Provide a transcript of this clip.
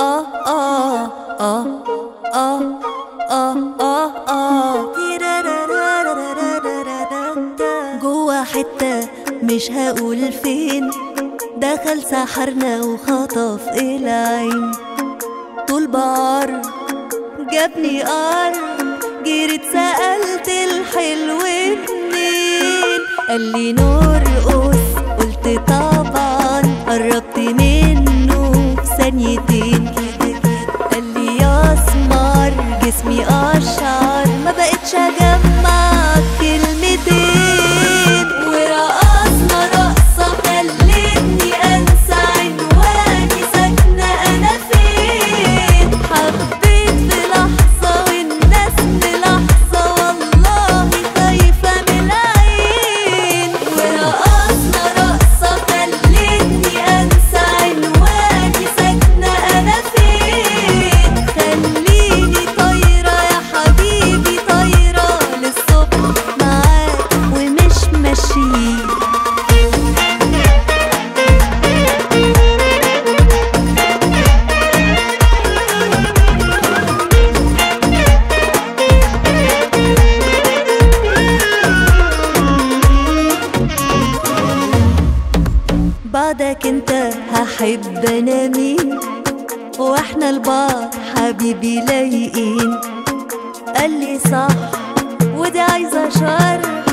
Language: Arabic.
جوا حتة مش هقول فين، دخل سحرنا وخطف العين. طول بعر جابني قار، جريت سألت الحلو منين، قال لي نرقص قلت طبعا، قربت منه في ثانيتين. قال لي يا اسمر جسمي اشعر، ما بقتش اجمع كلمتين، ورقصنا رقصة خلتني انسى عنواني، ساكنة انا فين. حبيت في لحظة والناس في لحظة، والله خايفة من العين. ورقصنا رقصة خلتني انسى عنواني، ساكنة انا فين. خليني طايرة يا حبيبي، طايرة للصبح معاك ومش ماشيين. بعدك انت هحب انا مين، واحنا لبعض حبيبي لايقين. قال لي صح ودي عايزة شرح،